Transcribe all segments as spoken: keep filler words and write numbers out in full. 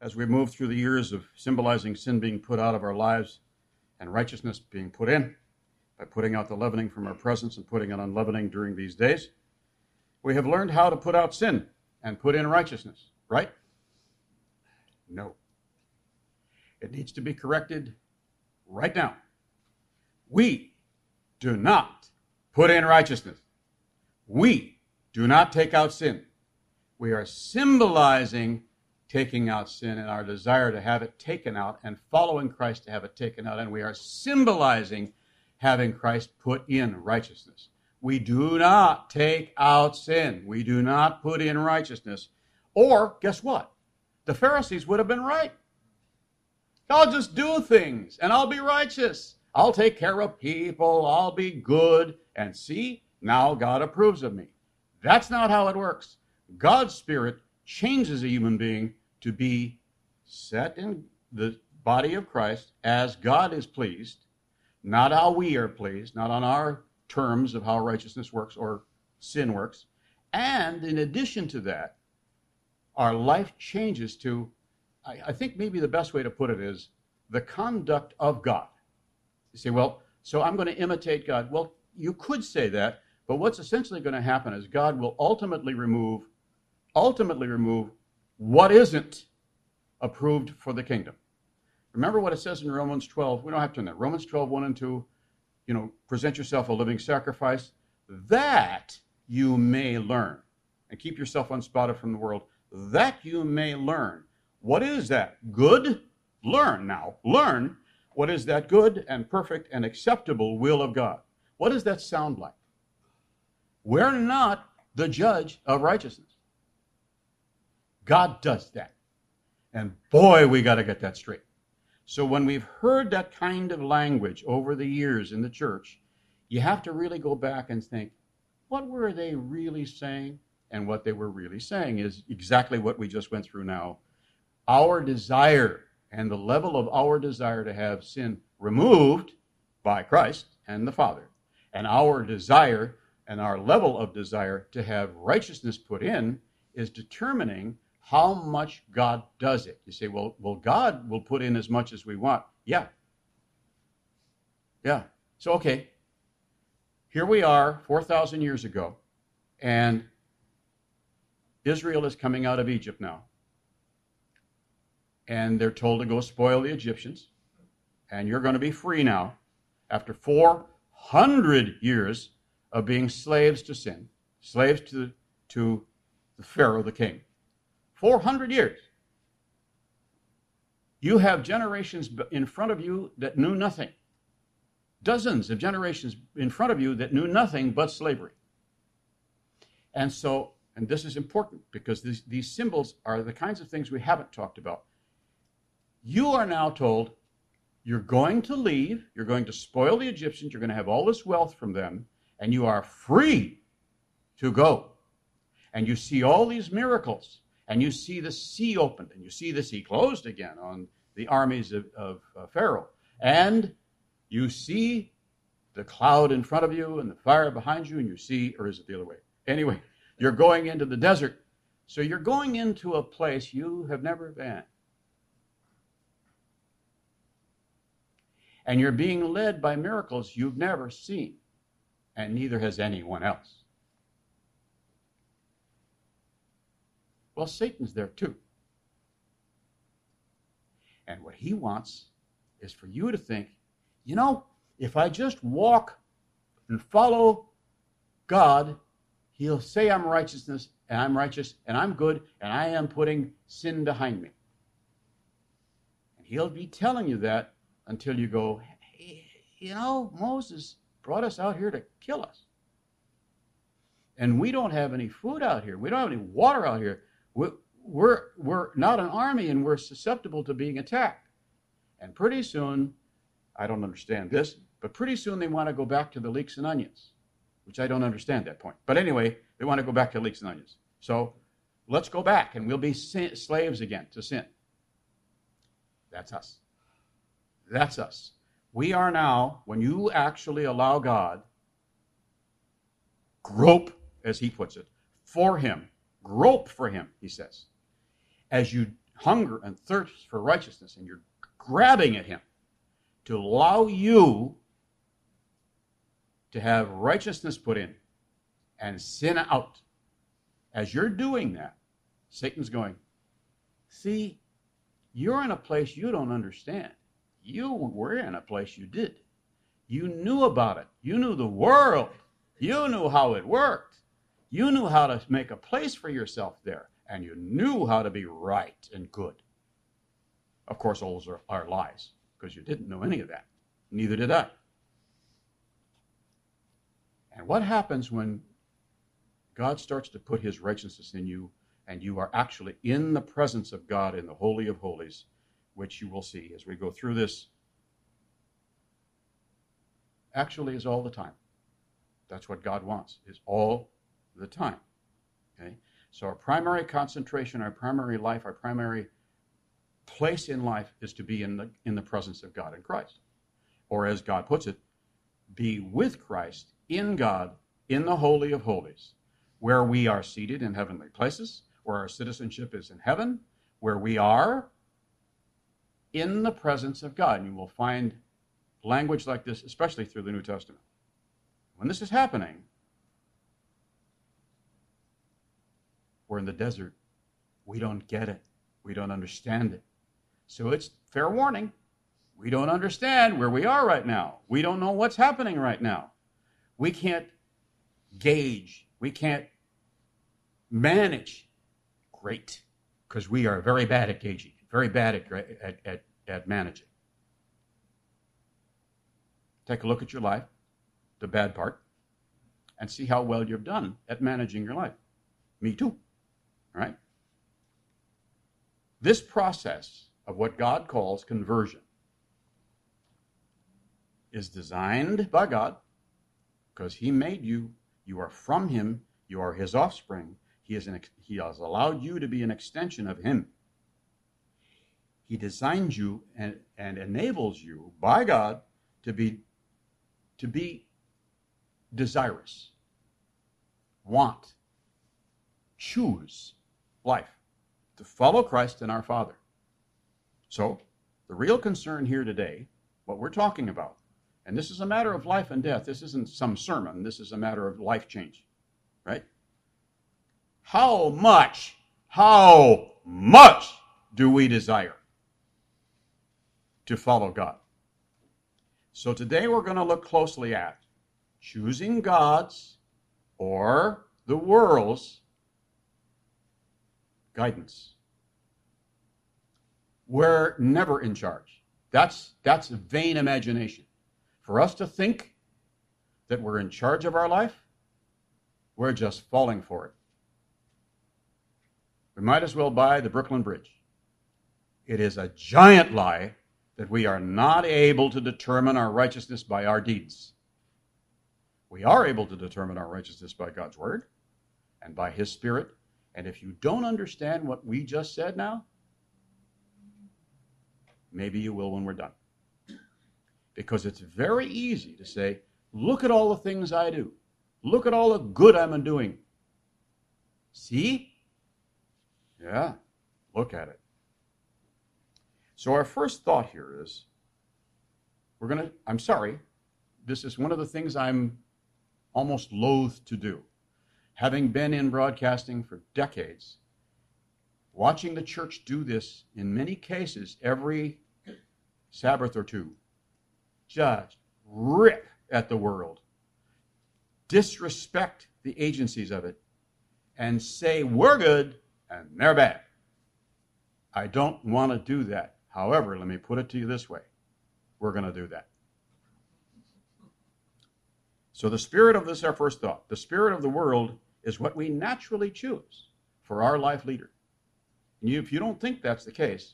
as we move through the years of symbolizing sin being put out of our lives and righteousness being put in, by putting out the leavening from our presence and putting in unleavening during these days, we have learned how to put out sin and put in righteousness, right? No. It needs to be corrected right now. We do not put in righteousness. We do not take out sin. We are symbolizing taking out sin and our desire to have it taken out and following Christ to have it taken out. And we are symbolizing having Christ put in righteousness. We do not take out sin. We do not put in righteousness. Or, guess what? The Pharisees would have been right. I'll just do things and I'll be righteous. I'll take care of people. I'll be good. And see, now God approves of me. That's not how it works. God's Spirit changes a human being to be set in the body of Christ as God is pleased, not how we are pleased, not on our terms of how righteousness works or sin works. And in addition to that, our life changes to, I, I think maybe the best way to put it is, the conduct of God. You say, well, so I'm going to imitate God. Well, you could say that, but what's essentially going to happen is God will ultimately remove, ultimately remove what isn't approved for the kingdom. Remember what it says in Romans twelve. We don't have to know. Romans twelve, one and two, you know, present yourself a living sacrifice, that you may learn. And keep yourself unspotted from the world, that you may learn. What is that? Good? Learn now. Learn what is that good and perfect and acceptable will of God. What does that sound like? We're not the judge of righteousness. God does that. And boy, we got to get that straight. So when we've heard that kind of language over the years in the church, you have to really go back and think, what were they really saying? And what they were really saying is exactly what we just went through now. Our desire and the level of our desire to have sin removed by Christ and the Father, and our desire and our level of desire to have righteousness put in is determining how much God does it. You say, well, well, God will put in as much as we want. Yeah. Yeah. So, okay. Here we are four thousand years ago, and Israel is coming out of Egypt now. And they're told to go spoil the Egyptians. And you're going to be free now after four hundred years of being slaves to sin, slaves to, to the Pharaoh, the king. four hundred years. You have generations in front of you that knew nothing. Dozens of generations in front of you that knew nothing but slavery. And so, and this is important because these, these symbols are the kinds of things we haven't talked about. You are now told you're going to leave, you're going to spoil the Egyptians, you're going to have all this wealth from them, and you are free to go. And you see all these miracles, and you see the sea opened, and you see the sea closed again on the armies of, of uh, Pharaoh. And you see the cloud in front of you and the fire behind you, and you see, or is it the other way? Anyway, you're going into the desert. So you're going into a place you have never been. And you're being led by miracles you've never seen, and neither has anyone else. Well, Satan's there too. And what he wants is for you to think, you know, if I just walk and follow God, he'll say I'm righteousness, and I'm righteous, and I'm good, and I am putting sin behind me. And he'll be telling you that until you go, hey, you know, Moses brought us out here to kill us. And we don't have any food out here. We don't have any water out here. We're, we're, we're not an army, and we're susceptible to being attacked. And pretty soon, I don't understand this, but pretty soon they want to go back to the leeks and onions, which I don't understand that point. But anyway, they want to go back to leeks and onions. So let's go back, and we'll be sin- slaves again to sin. That's us. That's us. We are now, when you actually allow God, grope, as he puts it, for him, grope for him, he says. As you hunger and thirst for righteousness, and you're grabbing at him to allow you to have righteousness put in and sin out. As you're doing that, Satan's going, see, you're in a place you don't understand. You were in a place you did. You knew about it. You knew the world. You knew how it worked. You knew how to make a place for yourself there. And you knew how to be right and good. Of course, all those are, are lies, because you didn't know any of that. Neither did I. And what happens when God starts to put his righteousness in you, and you are actually in the presence of God in the Holy of Holies, which you will see as we go through this, actually is all the time. That's what God wants, is all the time. Okay? So our primary concentration, our primary life, our primary place in life is to be in the, in the presence of God in Christ. Or as God puts it, be with Christ in God in the Holy of Holies, where we are seated in heavenly places, where our citizenship is in heaven, where we are in the presence of God. And you will find language like this, especially through the New Testament. When this is happening, we're in the desert. We don't get it. We don't understand it. So it's fair warning. We don't understand where we are right now. We don't know what's happening right now. We can't gauge. We can't manage. Great. Because we are very bad at gauging, very bad at, at, at, at managing. Take a look at your life, the bad part, and see how well you've done at managing your life. Me too. All right? This process of what God calls conversion is designed by God because he made you. You are from him. You are his offspring. He, is an, he has allowed you to be an extension of him. He designed you and, and enables you by God to be, to be desirous, want, choose life, to follow Christ and our Father. So, the real concern here today, what we're talking about, and this is a matter of life and death. This isn't some sermon. This is a matter of life change, right? How much, how much do we desire to follow God? So today we're going to look closely at choosing God's or the world's guidance. We're never in charge. That's, that's a vain imagination. For us to think that we're in charge of our life, we're just falling for it. We might as well buy the Brooklyn Bridge. It is a giant lie that we are not able to determine our righteousness by our deeds. We are able to determine our righteousness by God's Word and by his Spirit. And if you don't understand what we just said now, maybe you will when we're done. Because it's very easy to say, look at all the things I do. Look at all the good I'm doing. See? Yeah, look at it. So our first thought here is, we're going to, I'm sorry, this is one of the things I'm almost loath to do. Having been in broadcasting for decades, watching the church do this in many cases every Sabbath or two, just rip at the world, disrespect the agencies of it, and say we're good and they're bad. I don't want to do that. However, let me put it to you this way. We're going to do that. So the spirit of this, our first thought, the spirit of the world is what we naturally choose for our life leader. And you, if you don't think that's the case,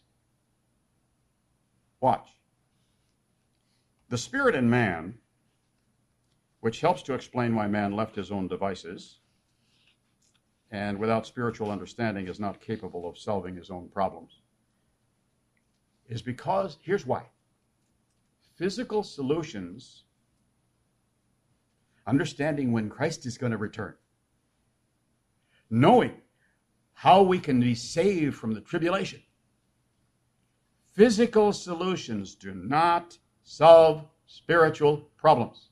watch. The spirit in man, which helps to explain why man left his own devices and without spiritual understanding is not capable of solving his own problems, is because, here's why. Physical solutions, understanding when Christ is going to return, knowing how we can be saved from the tribulation, Physical solutions do not solve spiritual problems.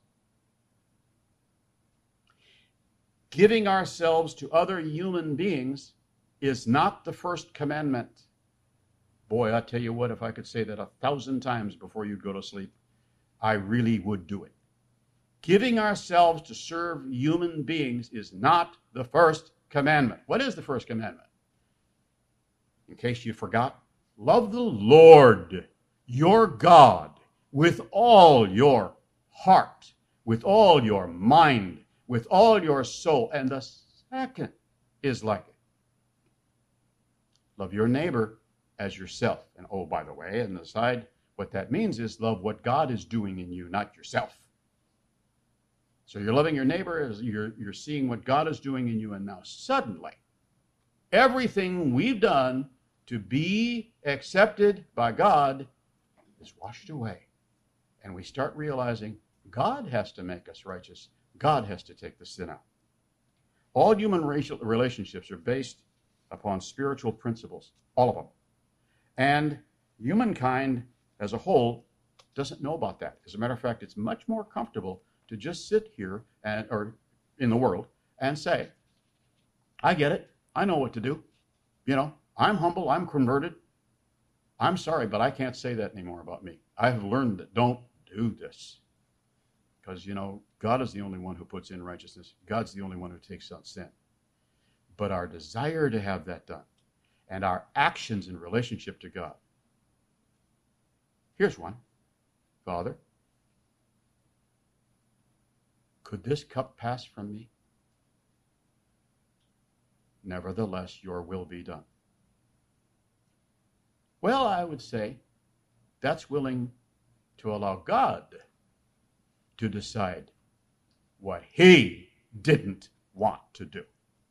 Giving ourselves to other human beings is not the first commandment. Boy, I tell you what, if I could say that a thousand times before you go to sleep, I really would do it. Giving ourselves to serve human beings is not the first commandment. What is the first commandment? In case you forgot, love the Lord, your God, with all your heart, with all your mind, with all your soul. And the second is like it. Love your neighbor as yourself. And oh, by the way, on the side, what that means is love what God is doing in you, not yourself. So you're loving your neighbor as you're, you're seeing what God is doing in you, and now suddenly, everything we've done to be accepted by God is washed away. And we start realizing God has to make us righteous. God has to take the sin out. All human racial relationships are based upon spiritual principles, all of them. And humankind as a whole doesn't know about that. As a matter of fact, it's much more comfortable to just sit here and, or in the world and say, I get it. I know what to do. You know, I'm humble. I'm converted. I'm sorry, but I can't say that anymore about me. I have learned that don't do this. Because, you know, God is the only one who puts in righteousness. God's the only one who takes out sin. But our desire to have that done and our actions in relationship to God. Here's one. Father, could this cup pass from me? Nevertheless, your will be done. Well, I would say that's willing to allow God to decide what he didn't want to do.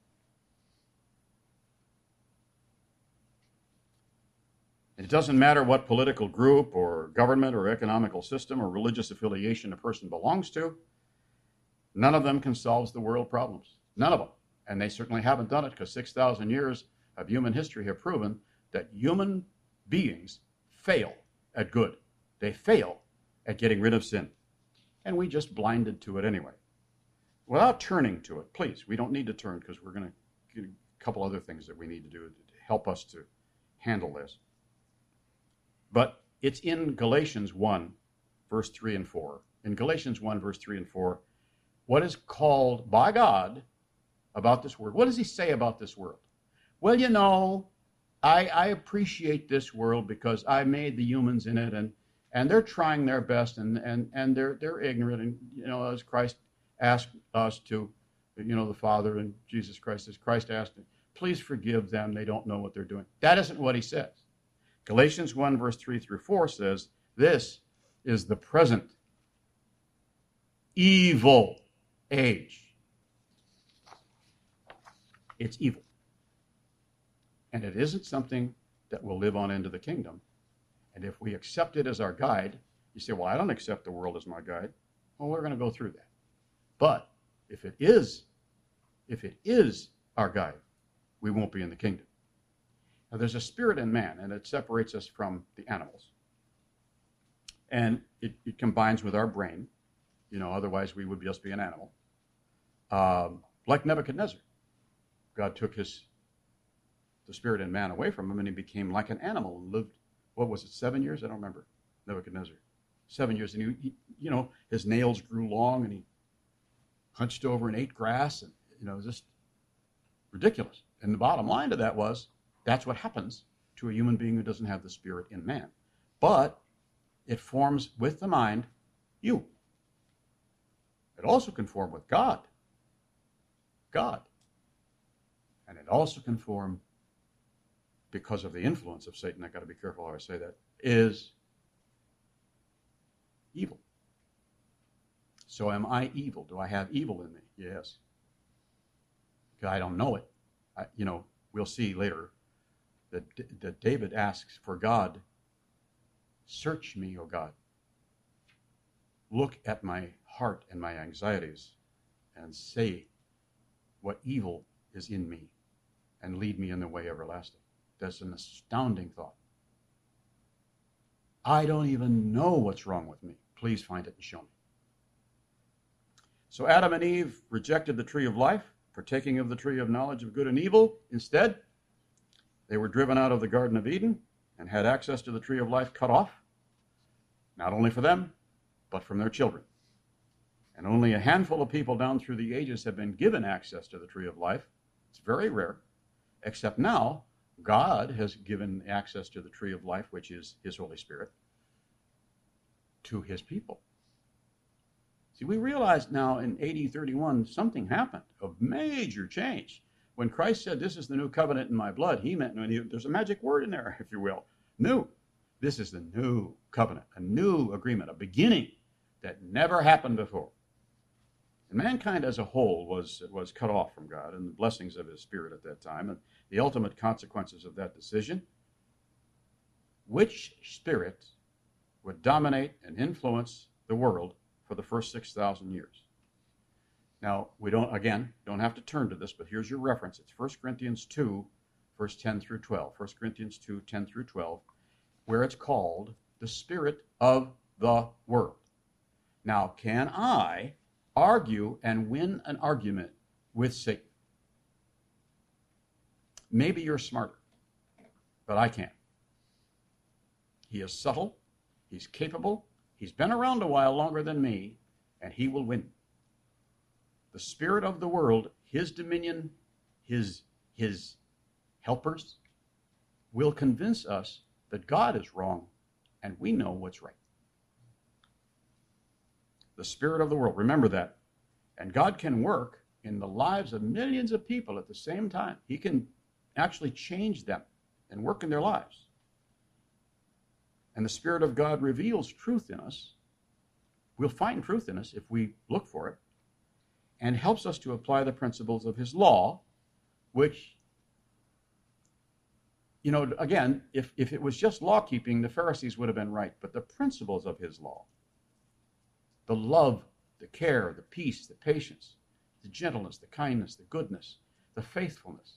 It doesn't matter what political group or government or economical system or religious affiliation a person belongs to. None of them can solve the world problems. None of them. And they certainly haven't done it because six thousand years of human history have proven that human beings fail at good. They fail at getting rid of sin. And we just blinded to it anyway. Without turning to it, please, we don't need to turn because we're going to get a couple other things that we need to do to help us to handle this. But it's in Galatians one, verse three and four. In Galatians one, verse three and four, what is called by God about this world? What does he say about this world? Well, you know, I, I appreciate this world because I made the humans in it, and, and they're trying their best, and, and, and they're they're ignorant, and you know, as Christ asked us to, you know, the Father and Jesus Christ, as Christ asked, please forgive them, they don't know what they're doing. That isn't what he says. Galatians one, verse three through four says, this is the present evil age. It's evil. And it isn't something that will live on into the kingdom. And if we accept it as our guide, you say, well, I don't accept the world as my guide. Well, we're going to go through that. But if it is, if it is our guide, we won't be in the kingdom. Now, there's a spirit in man, and it separates us from the animals. And it, it combines with our brain. You know, otherwise we would just be an animal. Um, like Nebuchadnezzar. God took his the spirit in man away from him, and he became like an animal and lived, what was it, seven years? I don't remember. Nebuchadnezzar. Seven years. And, he, he, you know, his nails grew long, and he hunched over and ate grass, and, you know, just ridiculous. And the bottom line to that was, that's what happens to a human being who doesn't have the spirit in man. But it forms with the mind you. It also can form with God. God. And it also can form, because of the influence of Satan, I've got to be careful how I say that, is evil. So am I evil? Do I have evil in me? Yes. I don't know it. I, you know, we'll see later that, that David asks for God, search me, O God. Look at my heart and my anxieties and say what evil is in me and lead me in the way everlasting. That's an astounding thought. I don't even know what's wrong with me. Please find it and show me. So Adam and Eve rejected the tree of life, partaking of the tree of knowledge of good and evil. Instead, they were driven out of the Garden of Eden and had access to the tree of life cut off, not only for them, but from their children. And only a handful of people down through the ages have been given access to the tree of life. It's very rare, except now God has given access to the tree of life, which is his Holy Spirit, to his people. See, we realize now in A D thirty-one something happened of major change. When Christ said, this is the new covenant in my blood, he meant, there's a magic word in there, if you will, new. This is the new covenant, a new agreement, a beginning that never happened before. And mankind as a whole was, was cut off from God and the blessings of his Spirit at that time, and the ultimate consequences of that decision. Which spirit would dominate and influence the world for the first six thousand years? Now, we don't, again, don't have to turn to this, but here's your reference. It's First Corinthians two, verse ten through twelve. First Corinthians two, ten through twelve, where it's called the spirit of the world. Now, can I argue and win an argument with Satan? Maybe you're smarter, but I can't. He is subtle, he's capable, he's been around a while longer than me, and he will win. The spirit of the world, his dominion, his, his helpers, will convince us that God is wrong and we know what's right. The spirit of the world, remember that. And God can work in the lives of millions of people at the same time. He can actually change them and work in their lives. And the Spirit of God reveals truth in us. We'll find truth in us if we look for it, and helps us to apply the principles of his law, which, you know, again, if, if it was just law keeping, the Pharisees would have been right. But the principles of his law, the love, the care, the peace, the patience, the gentleness, the kindness, the goodness, the faithfulness,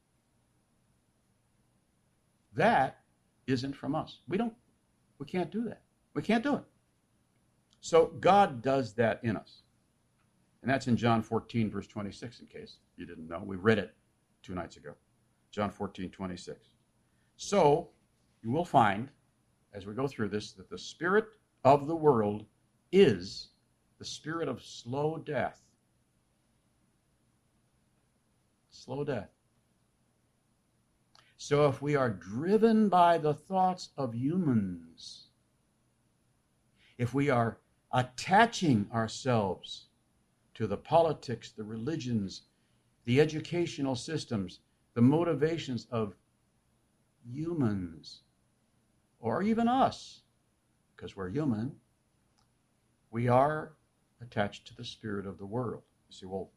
that isn't from us. We don't, we can't do that. We can't do it. So God does that in us. And that's in John fourteen, verse twenty-six, in case you didn't know. We read it two nights ago. John fourteen, twenty-six. So you will find, as we go through this, that the spirit of the world is the spirit of slow death. Slow death. So if we are driven by the thoughts of humans, if we are attaching ourselves to the politics, the religions, the educational systems, the motivations of humans, or even us, because we're human, we are attached to the spirit of the world. You say, well,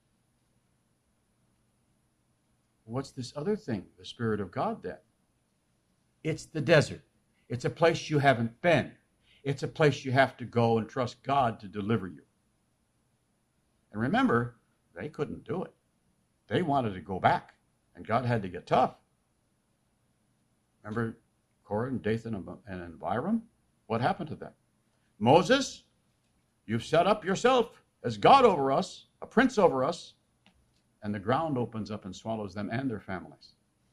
what's this other thing, the Spirit of God then? It's the desert. It's a place you haven't been. It's a place you have to go and trust God to deliver you. And remember, they couldn't do it. They wanted to go back, and God had to get tough. Remember Korah and Dathan and Abiram? What happened to them? Moses, you've set up yourself as God over us, a prince over us, and the ground opens up and swallows them and their families.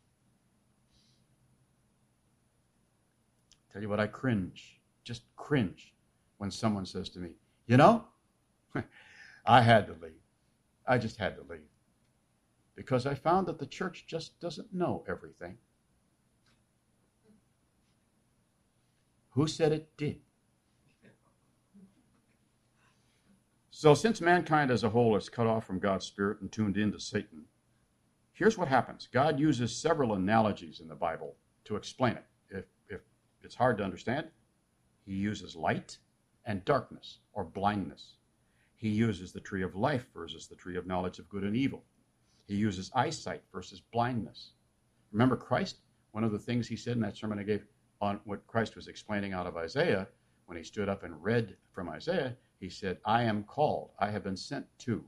Tell you what, I cringe, just cringe, when someone says to me, you know, I had to leave. I just had to leave. Because I found that the church just doesn't know everything. Who said it did? So since mankind as a whole is cut off from God's Spirit and tuned into Satan, here's what happens. God uses several analogies in the Bible to explain it. If, if it's hard to understand, he uses light and darkness or blindness. He uses the tree of life versus the tree of knowledge of good and evil. He uses eyesight versus blindness. Remember Christ, one of the things he said in that sermon I gave on what Christ was explaining out of Isaiah, when he stood up and read from Isaiah, he said, I am called, I have been sent to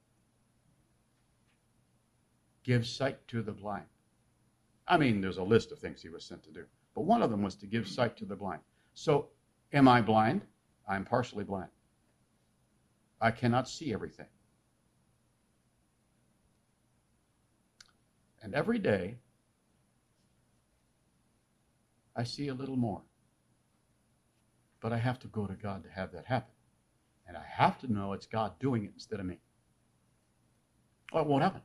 give sight to the blind. I mean, there's a list of things he was sent to do, but one of them was to give sight to the blind. So, am I blind? I'm partially blind. I cannot see everything. And every day, I see a little more. But I have to go to God to have that happen. And I have to know it's God doing it instead of me. Or it won't happen.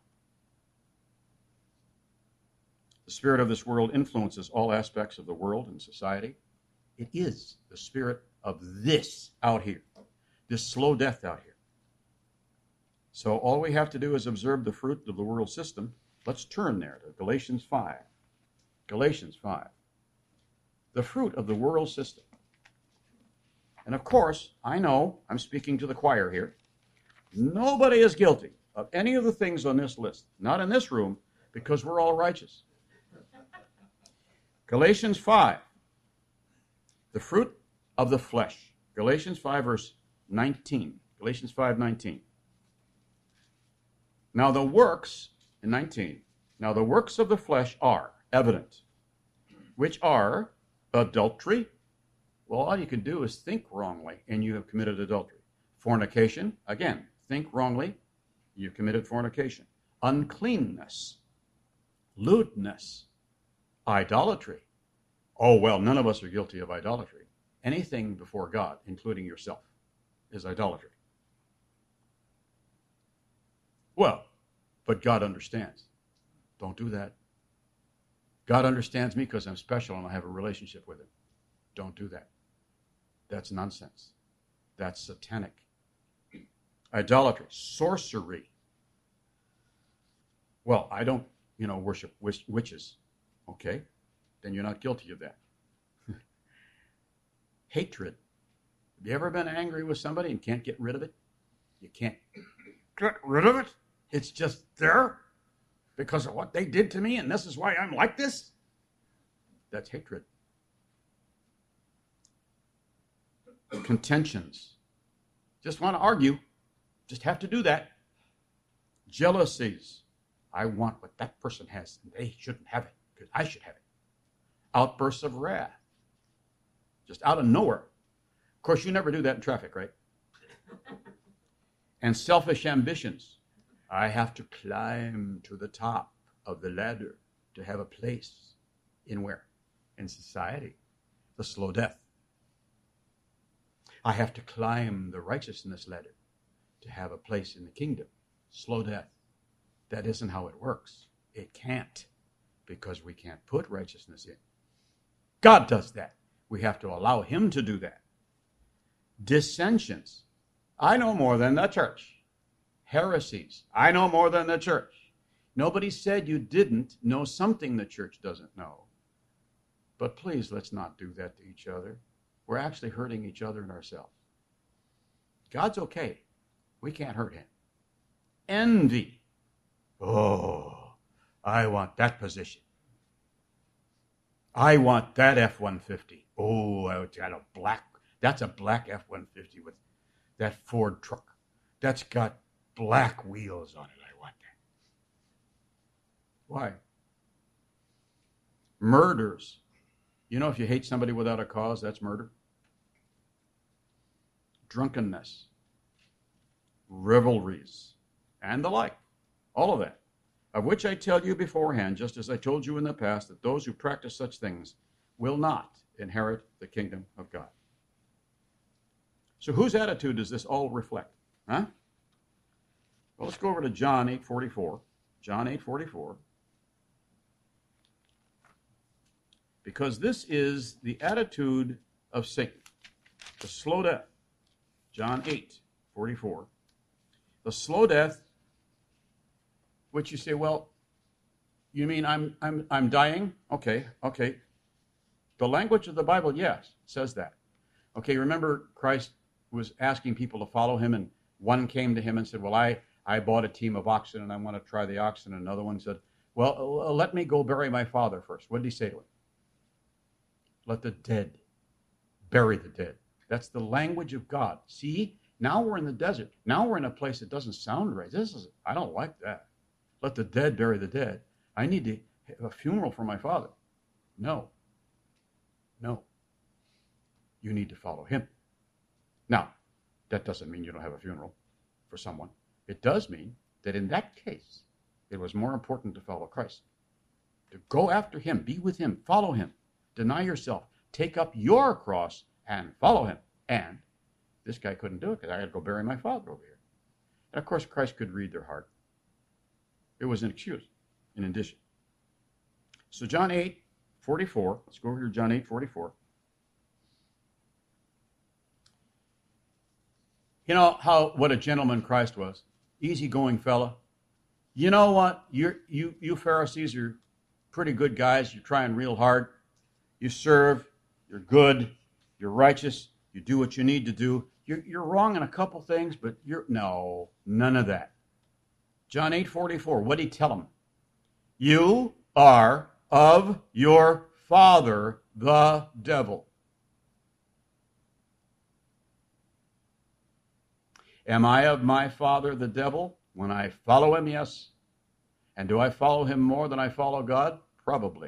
The spirit of this world influences all aspects of the world and society. It is the spirit of this out here, this slow death out here. So all we have to do is observe the fruit of the world system. Let's turn there to Galatians five. Galatians five. The fruit of the world system. And of course, I know, I'm speaking to the choir here, nobody is guilty of any of the things on this list. Not in this room, because we're all righteous. Galatians five. The fruit of the flesh. Galatians five, verse nineteen. Galatians five, nineteen. Now the works, in nineteen, now the works of the flesh are evident, which are adultery. Well, all you can do is think wrongly, and you have committed adultery. Fornication, again, think wrongly, you've committed fornication. Uncleanness, lewdness, idolatry. Oh, well, none of us are guilty of idolatry. Anything before God, including yourself, is idolatry. Well, but God understands. Don't do that. God understands me because I'm special and I have a relationship with him. Don't do that. That's nonsense. That's satanic. Idolatry, sorcery. Well, I don't, you know, worship witches. Okay, then you're not guilty of that. Hatred. Have you ever been angry with somebody and can't get rid of it? You can't get rid of it. It's just there because of what they did to me, and this is why I'm like this. That's hatred. Contentions. Just want to argue. Just have to do that. Jealousies. I want what that person has, and they shouldn't have it because I should have it. Outbursts of wrath. Just out of nowhere. Of course, you never do that in traffic, right? And selfish ambitions. I have to climb to the top of the ladder to have a place in where? In society. The slow death. I have to climb the righteousness ladder to have a place in the kingdom. Slow death. That isn't how it works. It can't, because we can't put righteousness in. God does that. We have to allow him to do that. Dissensions. I know more than the church. Heresies. I know more than the church. Nobody said you didn't know something the church doesn't know. But please, let's not do that to each other. We're actually hurting each other and ourselves. God's okay. We can't hurt him. Envy. Oh, I want that position. I want that F one fifty. Oh, I got a black, that's a black F one fifty with that Ford truck. That's got black wheels on it. I want that. Why? Murders. You know, if you hate somebody without a cause, that's murder. Drunkenness. Revelries. And the like. All of that. Of which I tell you beforehand, just as I told you in the past, that those who practice such things will not inherit the kingdom of God. So whose attitude does this all reflect? Huh? Well, let's go over to John eight forty-four. John eight forty-four. Because this is the attitude of Satan. The slow death. John eight forty-four. The slow death, which you say, well, you mean I'm I'm I'm dying? Okay, okay. The language of the Bible, yes, says that. Okay, remember Christ was asking people to follow him, and one came to him and said, well, I, I bought a team of oxen, and I want to try the oxen. And another one said, well, uh, let me go bury my father first. What did he say to him? Let the dead bury the dead. That's the language of God. See, now we're in the desert. Now we're in a place that doesn't sound right. This is, I don't like that. Let the dead bury the dead. I need to have a funeral for my father. No. No. You need to follow him. Now, that doesn't mean you don't have a funeral for someone. It does mean that in that case, it was more important to follow Christ. To go after him, be with him, follow him, deny yourself, take up your cross and follow him. And this guy couldn't do it because I had to go bury my father over here. And of course, Christ could read their heart. It was an excuse, in addition. So John eight forty-four, let's go over to John eight forty-four. You know how what a gentleman Christ was, easygoing fella. You know what? You're, you you Pharisees are pretty good guys. You're trying real hard. You serve. You're good. You're righteous. You do what you need to do. You're, you're wrong in a couple things, but you're no, none of that. John eight forty-four. What did he tell them? You are of your father, the devil. Am I of my father, the devil? When I follow him, yes. And do I follow him more than I follow God? Probably.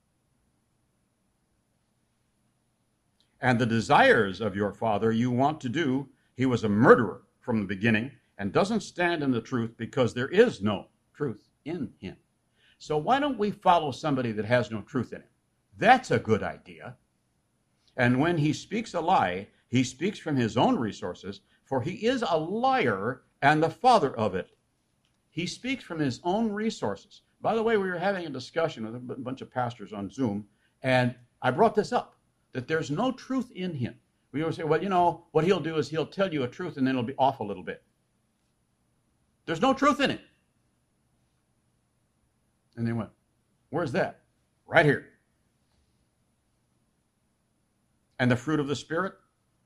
And the desires of your father you want to do. He was a murderer from the beginning and doesn't stand in the truth because there is no truth in him. So why don't we follow somebody that has no truth in him? That's a good idea. And when he speaks a lie, he speaks from his own resources, for he is a liar and the father of it. He speaks from his own resources. By the way, we were having a discussion with a bunch of pastors on Zoom, and I brought this up, that there's no truth in him. We always say, well, you know, what he'll do is he'll tell you a truth and then it'll be off a little bit. There's no truth in it. And they went, where's that? Right here. And the fruit of the Spirit?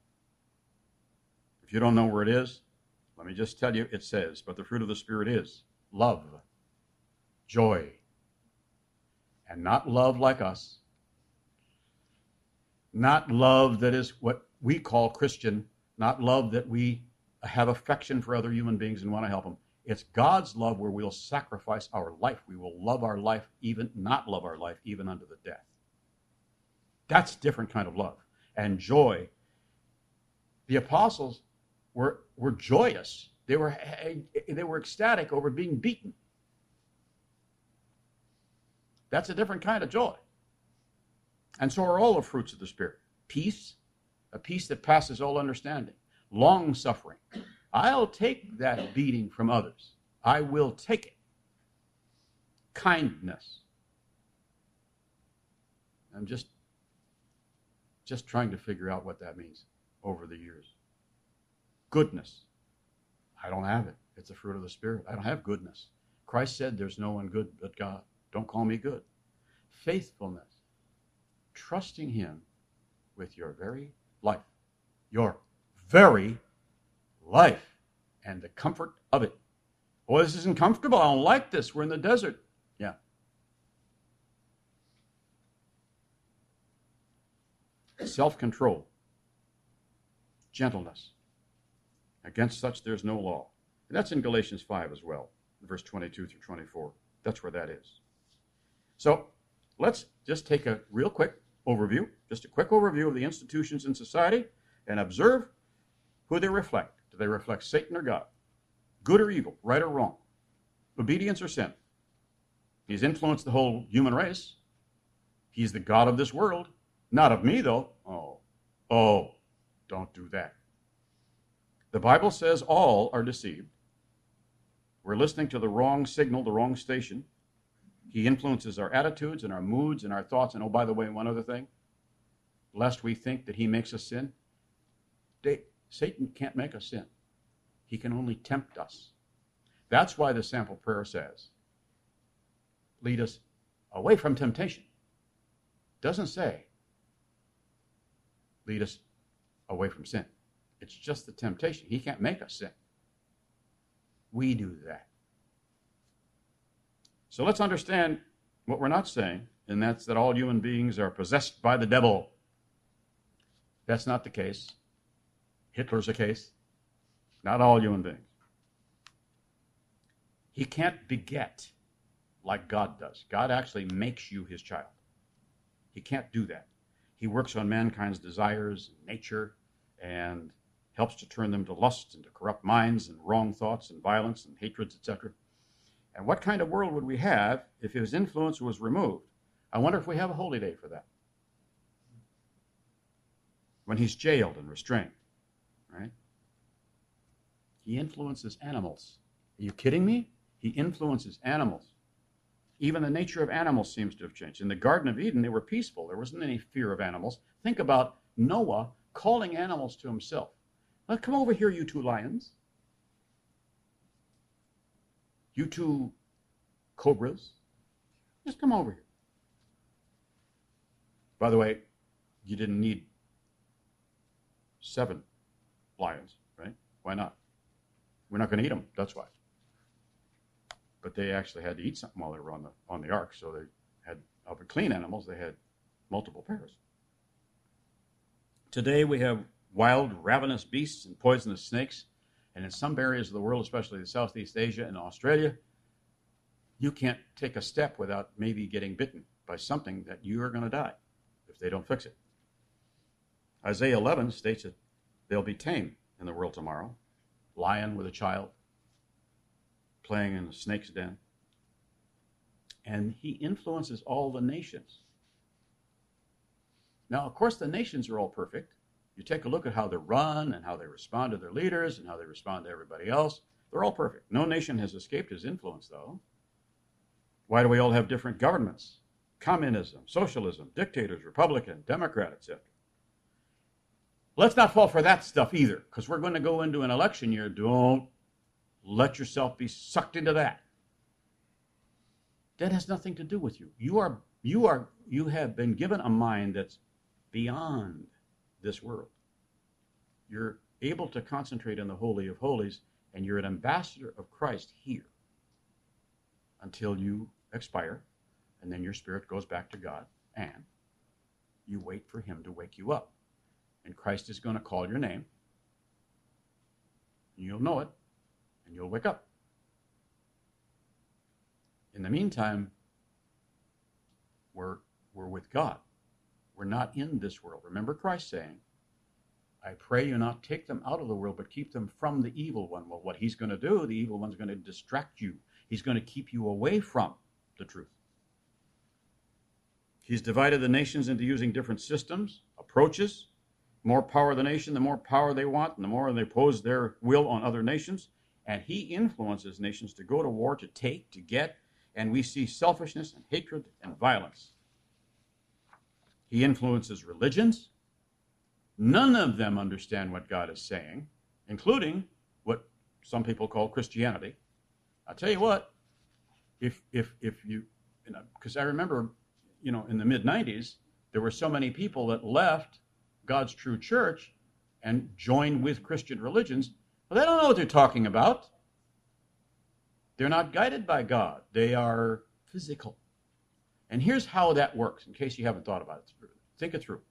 If you don't know where it is, let me just tell you, it says, but the fruit of the Spirit is love, joy, and not love like us. Not love that is what we call Christian, not love that we have affection for other human beings and want to help them. It's God's love where we'll sacrifice our life. We will love our life, even not love our life, even unto the death. That's a different kind of love. And joy. The apostles were, were joyous. They were, they were ecstatic over being beaten. That's a different kind of joy. And so are all the fruits of the Spirit. Peace, a peace that passes all understanding. Long-suffering. I'll take that beating from others. I will take it. Kindness. I'm just, just trying to figure out what that means over the years. Goodness. I don't have it. It's a fruit of the Spirit. I don't have goodness. Christ said there's no one good but God. Don't call me good. Faithfulness. Trusting him with your very life. Your very life and the comfort of it. Oh, this isn't comfortable. I don't like this. We're in the desert. Yeah. Self-control. Gentleness. Against such there's no law. And that's in Galatians five as well, verse twenty-two through twenty-four. That's where that is. So let's just take a real quick overview, just a quick overview of the institutions in society and observe who they reflect. Do they reflect Satan or God? Good or evil? Right or wrong? Obedience or sin? He's influenced the whole human race. He's the God of this world. Not of me, though. Oh, oh, don't do that. The Bible says all are deceived. We're listening to the wrong signal, the wrong station. He influences our attitudes and our moods and our thoughts. And oh, by the way, one other thing, lest we think that he makes us sin. They, Satan can't make us sin. He can only tempt us. That's why the sample prayer says, lead us away from temptation. It doesn't say, lead us away from sin. It's just the temptation. He can't make us sin. We do that. So let's understand what we're not saying, and that's that all human beings are possessed by the devil. That's not the case. Hitler's a case. Not all human beings. He can't beget like God does. God actually makes you his child. He can't do that. He works on mankind's desires and nature and helps to turn them to lust and to corrupt minds and wrong thoughts and violence and hatreds, et cetera. And what kind of world would we have if his influence was removed? I wonder if we have a holy day for that. When he's jailed and restrained, right? He influences animals. Are you kidding me? He influences animals. Even the nature of animals seems to have changed. In the Garden of Eden, they were peaceful. There wasn't any fear of animals. Think about Noah calling animals to himself. Well, come over here, you two lions. You two cobras. Just come over here. By the way, you didn't need seven lions, right? Why not? We're not going to eat them, that's why. But they actually had to eat something while they were on the on the ark, so they had, of the clean animals, they had multiple pairs. Today we have wild, ravenous beasts and poisonous snakes, and in some areas of the world, especially Southeast Asia and Australia, you can't take a step without maybe getting bitten by something that you are going to die if they don't fix it. Isaiah eleven states that they'll be tame in the world tomorrow. Lion with a child, playing in the snake's den. And he influences all the nations. Now, of course, the nations are all perfect. You take a look at how they're run and how they respond to their leaders and how they respond to everybody else. They're all perfect. No nation has escaped his influence, though. Why do we all have different governments? Communism, socialism, dictators, Republican, Democrat, et cetera. Let's not fall for that stuff either, because we're going to go into an election year. Don't let yourself be sucked into that. That has nothing to do with you. You are, you are, you have been given a mind that's beyond this world. You're able to concentrate on the Holy of Holies, and you're an ambassador of Christ here until you expire, and then your spirit goes back to God, and you wait for him to wake you up. And Christ is going to call your name, and you'll know it, and you'll wake up. In the meantime, we're, we're with God. We're not in this world. Remember Christ saying, I pray you not take them out of the world, but keep them from the evil one. Well, what he's going to do, the evil one's going to distract you. He's going to keep you away from the truth. He's divided the nations into using different systems, approaches. More power the nation, the more power they want, and the more they impose their will on other nations. And he influences nations to go to war, to take, to get, and we see selfishness and hatred and violence. He influences religions. None of them understand what God is saying, including what some people call Christianity. I'll tell you what, if if if you, because you know, I remember, you know, in the mid nineties, there were so many people that left God's true church and joined with Christian religions. Well, they don't know what they're talking about. They're not guided by God. They are physical. And here's how that works, in case you haven't thought about it. Think it through.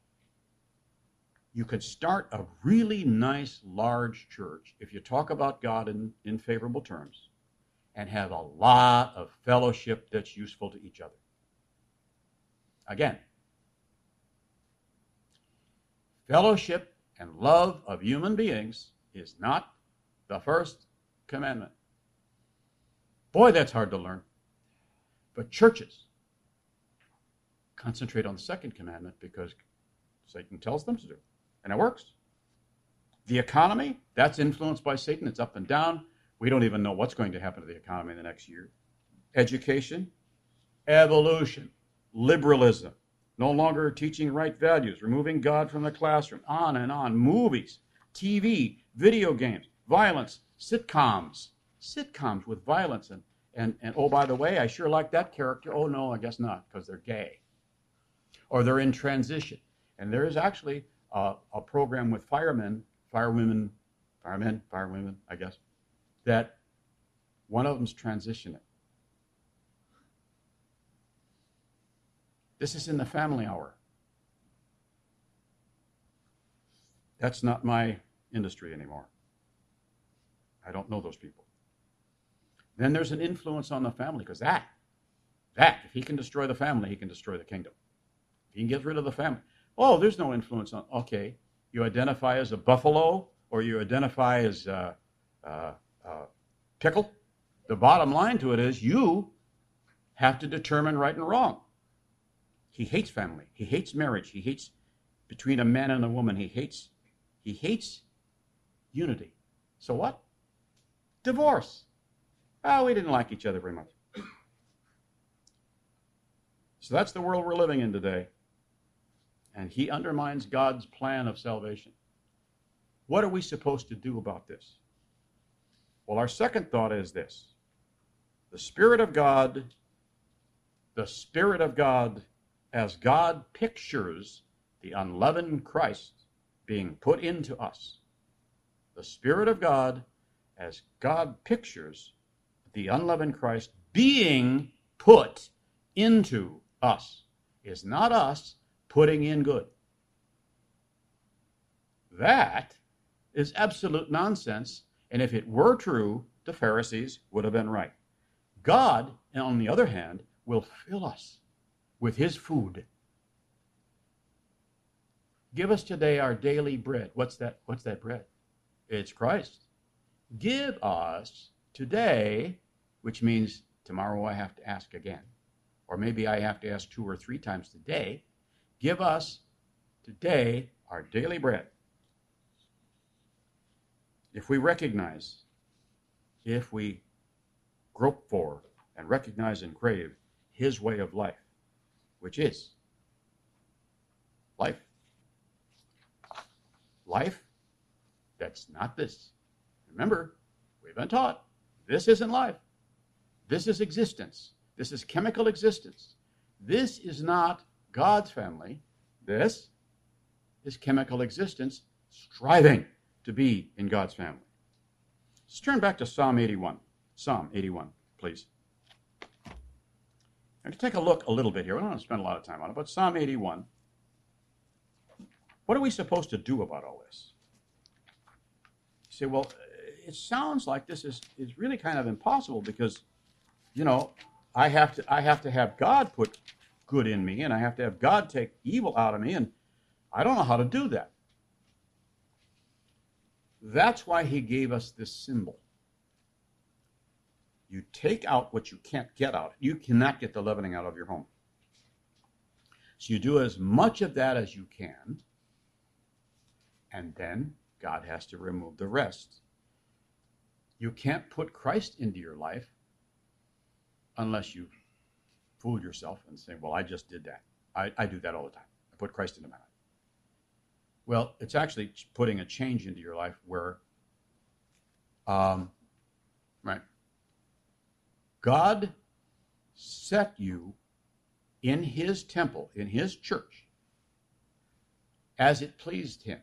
You could start a really nice, large church if you talk about God in, in favorable terms and have a lot of fellowship that's useful to each other. Again, fellowship and love of human beings is not the first commandment. Boy, that's hard to learn. But churches concentrate on the second commandment because Satan tells them to do. And it works. The economy, that's influenced by Satan. It's up and down. We don't even know what's going to happen to the economy in the next year. Education, evolution, liberalism, no longer teaching right values, removing God from the classroom, on and on. Movies, T V, video games, violence, sitcoms. Sitcoms with violence. And, and, and oh, by the way, I sure like that character. Oh, no, I guess not, because they're gay. Or they're in transition. And there is actually a, a program with firemen, firewomen, firemen, firewomen, I guess, that one of them's transitioning. This is in the family hour. That's not my industry anymore. I don't know those people. Then there's an influence on the family, because that, that, if he can destroy the family, he can destroy the kingdom. If he can get rid of the family. Oh, there's no influence on, okay. You identify as a buffalo or you identify as a, a, a pickle. The bottom line to it is you have to determine right and wrong. He hates family. He hates marriage. He hates between a man and a woman. He hates, he hates unity. So what? Divorce. Oh, we didn't like each other very much. So that's the world we're living in today. And he undermines God's plan of salvation. What are we supposed to do about this? Well, our second thought is this. The Spirit of God, the Spirit of God, as God pictures the unleavened Christ being put into us. The Spirit of God, as God pictures the unleavened Christ being put into us, is not us putting in good. That is absolute nonsense, and if it were true, the Pharisees would have been right. God, on the other hand, will fill us with his food. Give us today our daily bread. What's that? What's that bread? It's Christ. Give us today, which means tomorrow I have to ask again, or maybe I have to ask two or three times today. Give us today our daily bread. If we recognize, if we grope for and recognize and crave his way of life, which is life. Life that's not this. Remember, we've been taught this isn't life. This is existence. This is chemical existence. This is not God's family. This is chemical existence striving to be in God's family. Let's turn back to Psalm eighty-one. Psalm eighty-one, please. And to take a look a little bit here, we don't want to spend a lot of time on it, but Psalm eighty-one. What are we supposed to do about all this? You say, well, it sounds like this is, is really kind of impossible because, you know, I have to I have to have God put good in me, and I have to have God take evil out of me, and I don't know how to do that. That's why he gave us this symbol. You take out what you can't get out. You cannot get the leavening out of your home. So you do as much of that as you can, and then God has to remove the rest. You can't put Christ into your life unless you fool yourself and say, well, I just did that. I, I do that all the time. I put Christ into my life. Well, it's actually putting a change into your life where, um, right, God set you in his temple, in his church, as it pleased him.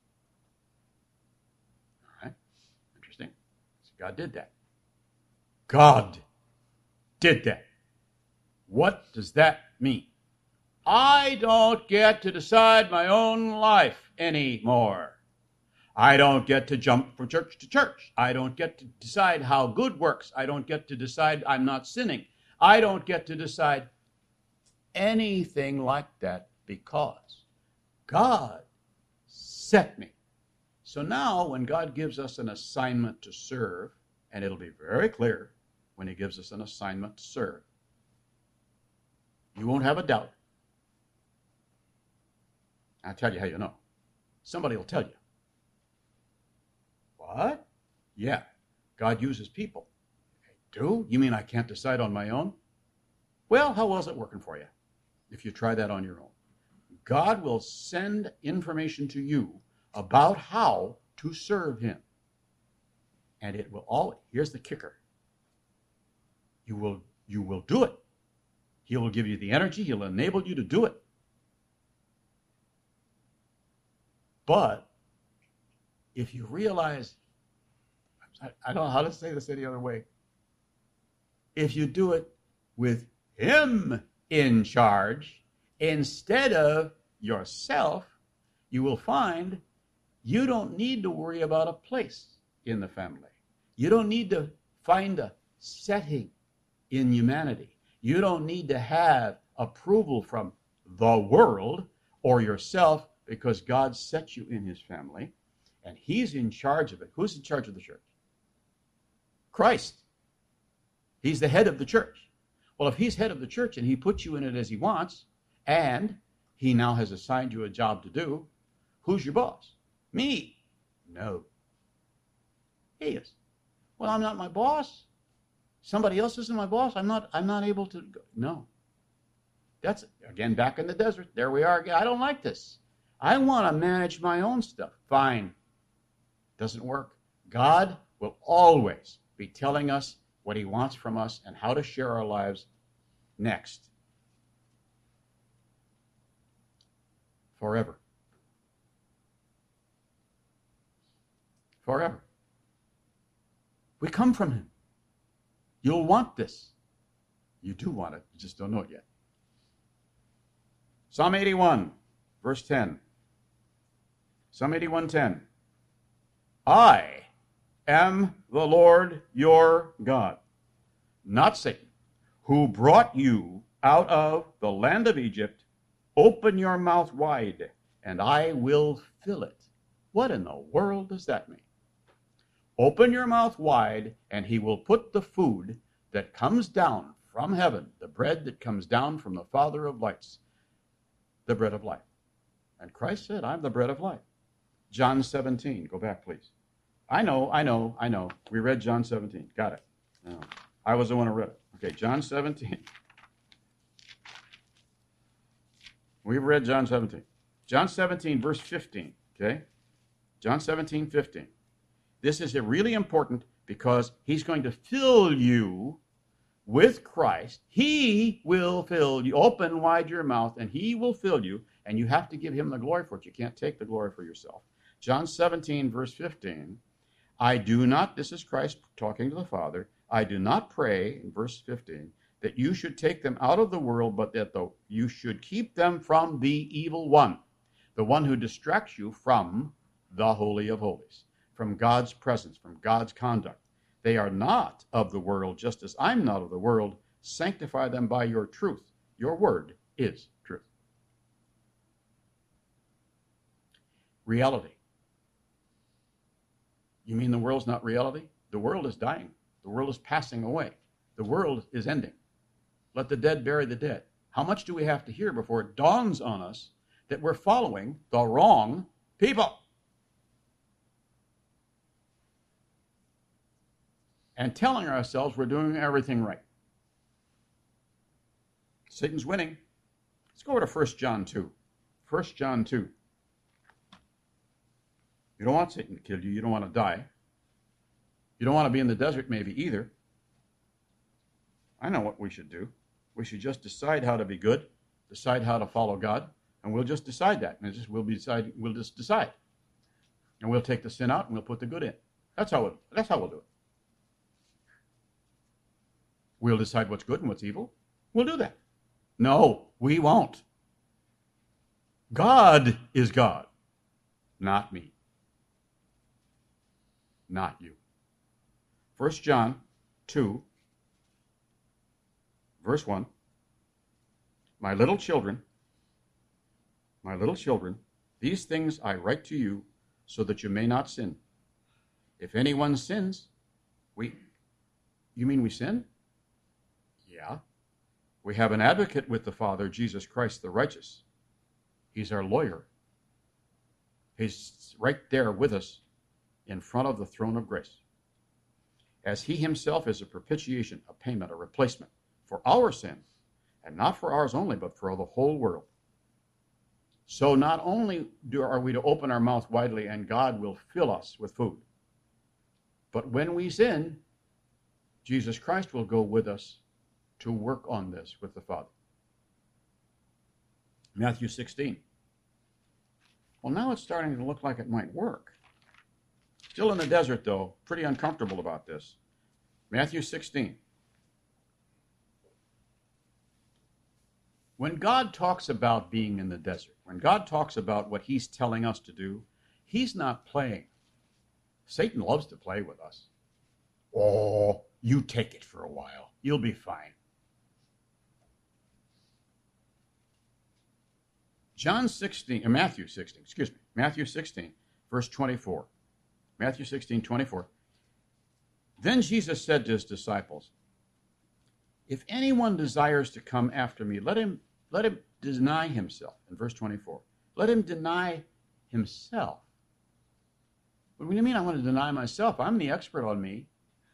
All right, interesting. So God did that. God did that. What does that mean? I don't get to decide my own life anymore. I don't get to jump from church to church. I don't get to decide how good works. I don't get to decide I'm not sinning. I don't get to decide anything like that because God set me. So now when God gives us an assignment to serve, and it'll be very clear when he gives us an assignment to serve, you won't have a doubt. I'll tell you how you know. Somebody will tell you. What? Yeah, God uses people. I do? You mean I can't decide on my own? Well, how well is it working for you if you try that on your own? God will send information to you about how to serve him. And it will all, here's the kicker. You will, you will do it. He will give you the energy. He'll enable you to do it. But if you realize, I, I don't know how to say this any other way. If you do it with him in charge instead of yourself, you will find you don't need to worry about a place in the family. You don't need to find a setting in humanity. You don't need to have approval from the world or yourself, because God set you in his family, and he's in charge of it. Who's in charge of the church? Christ. He's the head of the church. Well, if he's head of the church and he puts you in it as he wants, and he now has assigned you a job to do, who's your boss? Me. No. He is. Well, I'm not my boss. Somebody else isn't my boss. I'm not, I'm not able to go. No. That's, again, back in the desert. There we are again. I don't like this. I want to manage my own stuff. Fine. Doesn't work. God will always be telling us what he wants from us and how to share our lives next. Forever. Forever. We come from him. You'll want this. You do want it. You just don't know it yet. Psalm eighty-one, verse ten. Psalm eighty-one, ten. I am the Lord your God, not Satan, who brought you out of the land of Egypt. Open your mouth wide, and I will fill it. What in the world does that mean? Open your mouth wide, and he will put the food that comes down from heaven, the bread that comes down from the Father of lights, the bread of life. And Christ said, I'm the bread of life. John seventeen. Go back, please. I know, I know, I know. We read John seventeen. Got it. No, I was the one who read it. Okay, John seventeen. We've read John seventeen. John seventeen, verse fifteen. Okay? John seventeen, fifteen. This is really important because he's going to fill you with Christ. He will fill you. Open wide your mouth, and he will fill you, and you have to give him the glory for it. You can't take the glory for yourself. John seventeen, verse fifteen. I do not, this is Christ talking to the Father, I do not pray, in verse fifteen, that you should take them out of the world, but that the, you should keep them from the evil one, the one who distracts you from the Holy of Holies, from God's presence, from God's conduct. They are not of the world, just as I'm not of the world. Sanctify them by your truth. Your word is truth. Reality. You mean the world's not reality? The world is dying. The world is passing away. The world is ending. Let the dead bury the dead. How much do we have to hear before it dawns on us that we're following the wrong people? And telling ourselves we're doing everything right. Satan's winning. Let's go over to First John two. First John two. You don't want Satan to kill you. You don't want to die. You don't want to be in the desert maybe either. I know what we should do. We should just decide how to be good, decide how to follow God, and we'll just decide that. And it's just, we'll, be decide, we'll just decide. And we'll take the sin out and we'll put the good in. That's how, it, that's how we'll do it. We'll decide what's good and what's evil. We'll do that. No, we won't. God is God, not me. Not you. First John two, verse one. My little children, my little children, these things I write to you so that you may not sin. If anyone sins, we, you mean we sin? Yeah. We have an advocate with the Father, Jesus Christ the righteous. He's our lawyer. He's right there with us in front of the throne of grace. As he himself is a propitiation, a payment, a replacement for our sins, and not for ours only, but for the whole world. So not only do, are we to open our mouth widely and God will fill us with food, but when we sin, Jesus Christ will go with us to work on this with the Father. Matthew sixteen. Well, now it's starting to look like it might work. Still in the desert, though, pretty uncomfortable about this. Matthew sixteen. When God talks about being in the desert, when God talks about what he's telling us to do, he's not playing. Satan loves to play with us. Oh, you take it for a while. You'll be fine. John sixteen, or Matthew sixteen, excuse me, Matthew sixteen, verse twenty-four. Matthew sixteen, twenty-four. Then Jesus said to his disciples, if anyone desires to come after me, let him, let him deny himself. In verse twenty-four, let him deny himself. What do you mean I want to deny myself? I'm the expert on me.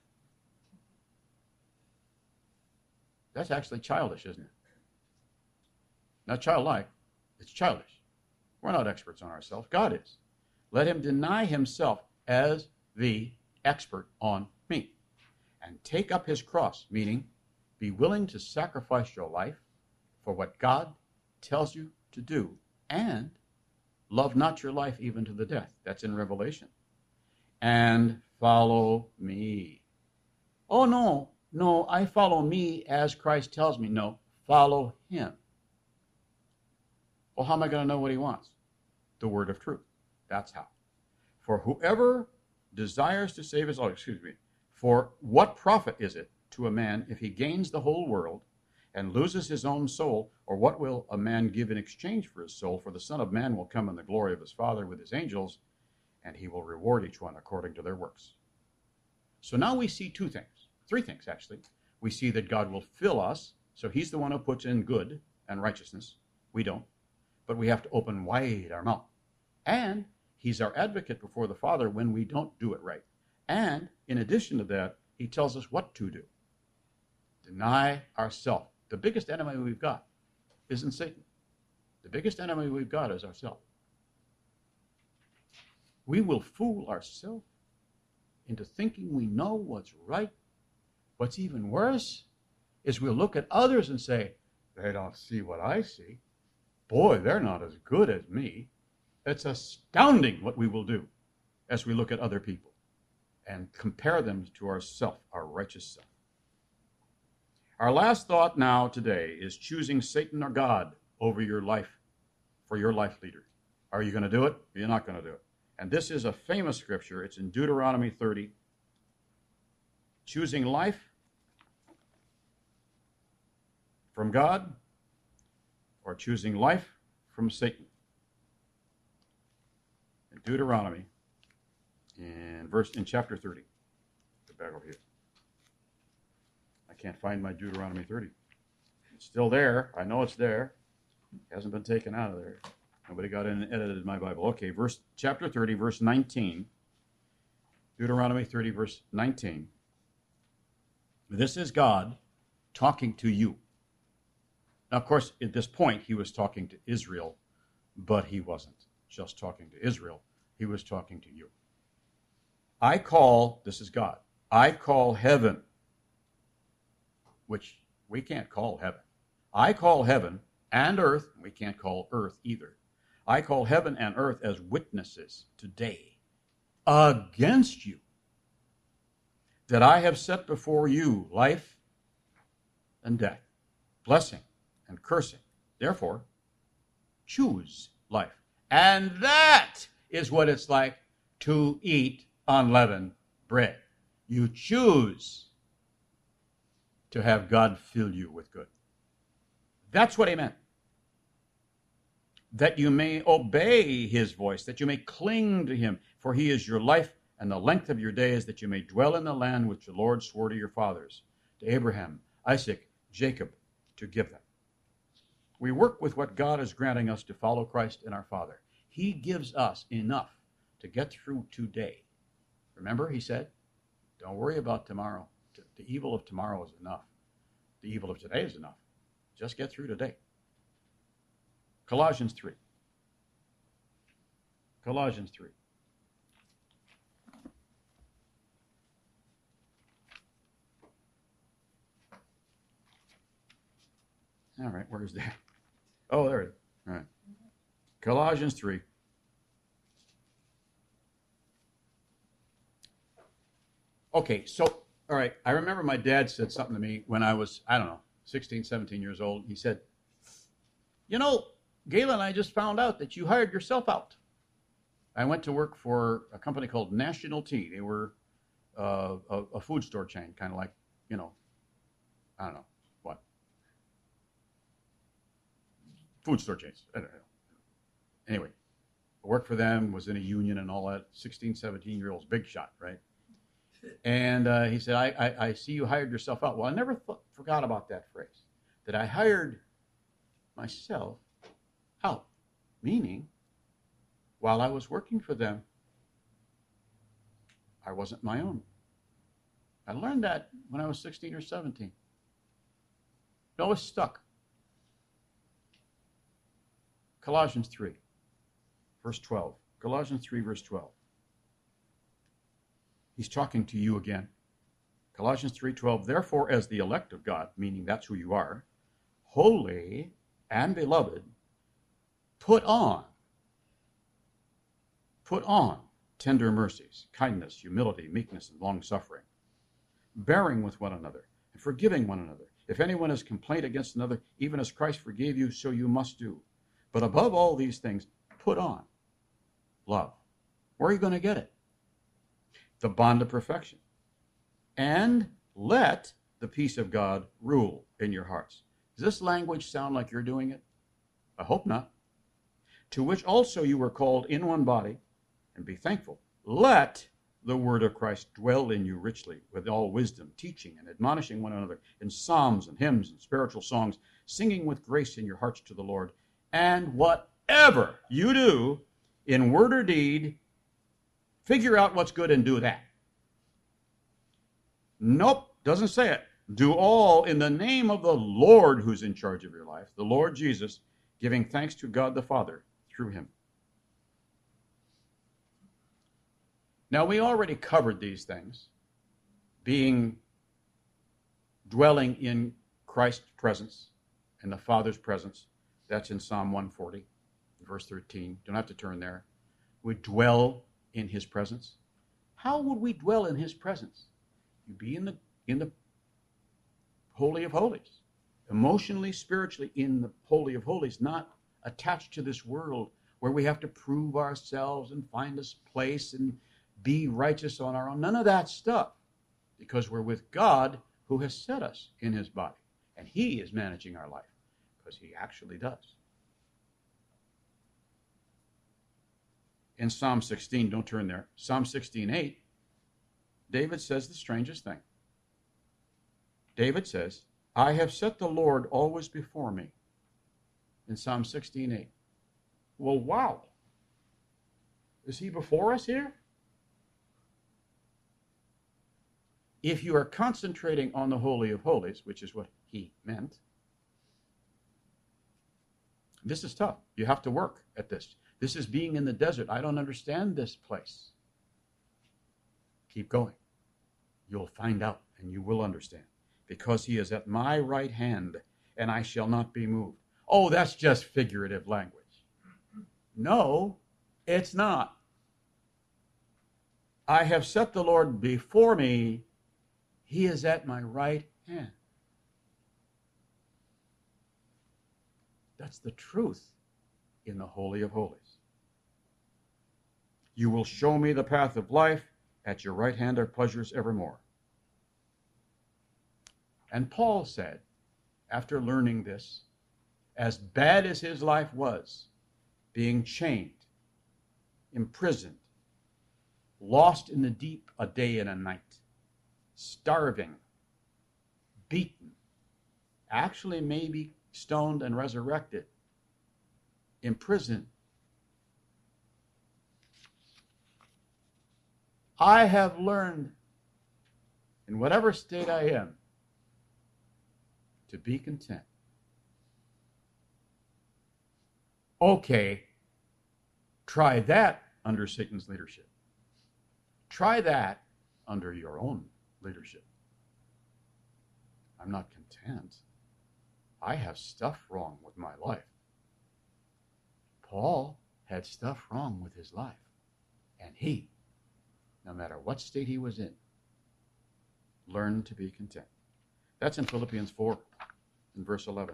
That's actually childish, isn't it? Not childlike. It's childish. We're not experts on ourselves. God is. Let him deny himself as the expert on me and take up his cross, meaning be willing to sacrifice your life for what God tells you to do, and love not your life even to the death. That's in Revelation. And follow me. Oh, no, no, I follow me as Christ tells me. No, follow him. Well, how am I going to know what he wants? The word of truth. That's how. For whoever desires to save his life, excuse me, for what profit is it to a man if he gains the whole world and loses his own soul? Or what will a man give in exchange for his soul? For the Son of Man will come in the glory of his Father with his angels, and he will reward each one according to their works. So now we see two things, three things actually. We see that God will fill us, so he's the one who puts in good and righteousness. We don't. But we have to open wide our mouth. And he's our advocate before the Father when we don't do it right. And in addition to that, he tells us what to do. Deny ourselves. The biggest enemy we've got isn't Satan. The biggest enemy we've got is ourselves. We will fool ourselves into thinking we know what's right. What's even worse is we'll look at others and say, they don't see what I see. Boy, they're not as good as me. It's astounding what we will do as we look at other people and compare them to ourself, our righteous self. Our last thought now today is choosing Satan or God over your life for your life leader. Are you going to do it? You're not going to do it. And this is a famous scripture. It's in Deuteronomy thirty. Choosing life from God or choosing life from Satan. In Deuteronomy, in verse in chapter thirty. Get back over here. I can't find my Deuteronomy thirty. It's still there. I know it's there. It hasn't been taken out of there. Nobody got in and edited my Bible. Okay, verse chapter thirty, verse nineteen. Deuteronomy thirty, verse nineteen. This is God talking to you. Now, of course, at this point, he was talking to Israel, but he wasn't just talking to Israel. He was talking to you. I call, this is God, I call heaven, which we can't call heaven. I call heaven and earth, we can't call earth either. I call heaven and earth as witnesses today against you, that I have set before you life and death, blessing and cursing. Therefore, choose life. And that is what it's like to eat unleavened bread. You choose to have God fill you with good. That's what he meant. That you may obey his voice, that you may cling to him, for he is your life and the length of your days, that you may dwell in the land which the Lord swore to your fathers, to Abraham, Isaac, Jacob, to give them. We work with what God is granting us to follow Christ and our Father. He gives us enough to get through today. Remember, he said, don't worry about tomorrow. The evil of tomorrow is enough. The evil of today is enough. Just get through today. Colossians three. Colossians three. All right, where is that? Oh, there it is. All right. Colossians three. Okay, so, all right, I remember my dad said something to me when I was, I don't know, sixteen, seventeen years old. He said, you know, Galen, I just found out that you hired yourself out. I went to work for a company called National Tea. They were uh, a, a food store chain, kind of like, you know, I don't know, what? Food store chains. I don't know. Anyway, I worked for them, was in a union and all that. sixteen, seventeen-year-olds, big shot, right? And uh, he said, I, I, I see you hired yourself out. Well, I never th- forgot about that phrase, that I hired myself out, meaning while I was working for them, I wasn't my own. I learned that when I was sixteen or seventeen. It always stuck. Colossians three, verse twelve. Colossians three, verse twelve. He's talking to you again. Colossians three twelve, therefore as the elect of God, meaning that's who you are, holy and beloved, put on, put on tender mercies, kindness, humility, meekness, and long-suffering, bearing with one another, and forgiving one another. If anyone has complaint against another, even as Christ forgave you, so you must do. But above all these things, put on love. Where are you going to get it? The bond of perfection. And let the peace of God rule in your hearts. Does this language sound like you're doing it? I hope not. To which also you were called in one body, and be thankful. Let the word of Christ dwell in you richly, with all wisdom, teaching and admonishing one another in psalms and hymns and spiritual songs, singing with grace in your hearts to the Lord. And whatever you do, in word or deed, figure out what's good and do that. Nope, doesn't say it. Do all in the name of the Lord who's in charge of your life, the Lord Jesus, giving thanks to God the Father through him. Now, we already covered these things, being dwelling in Christ's presence and the Father's presence. That's in Psalm one forty, verse thirteen. Don't have to turn there. We dwell in his presence. How would we dwell in his presence? You be in the in the Holy of Holies, emotionally, spiritually in the Holy of Holies, not attached to this world where we have to prove ourselves and find us place and be righteous on our own. None of that stuff, because we're with God who has set us in his body, and he is managing our life, because he actually does. In Psalm sixteen, don't turn there, Psalm sixteen eight, David says the strangest thing. David says, I have set the Lord always before me, in Psalm sixteen eight. Well, wow. Is he before us here? If you are concentrating on the Holy of Holies, which is what he meant, this is tough. You have to work at this. This is being in the desert. I don't understand this place. Keep going. You'll find out and you will understand. Because he is at my right hand and I shall not be moved. Oh, that's just figurative language. No, it's not. I have set the Lord before me. He is at my right hand. That's the truth in the Holy of Holies. You will show me the path of life. At your right hand are pleasures evermore. And Paul said, after learning this, as bad as his life was, being chained, imprisoned, lost in the deep a day and a night, starving, beaten, actually maybe stoned and resurrected, imprisoned. I have learned, in whatever state I am, to be content. Okay, try that under Satan's leadership. Try that under your own leadership. I'm not content. I have stuff wrong with my life. Paul had stuff wrong with his life. And he, no matter what state he was in, learned to be content. That's in Philippians four, in verse eleven.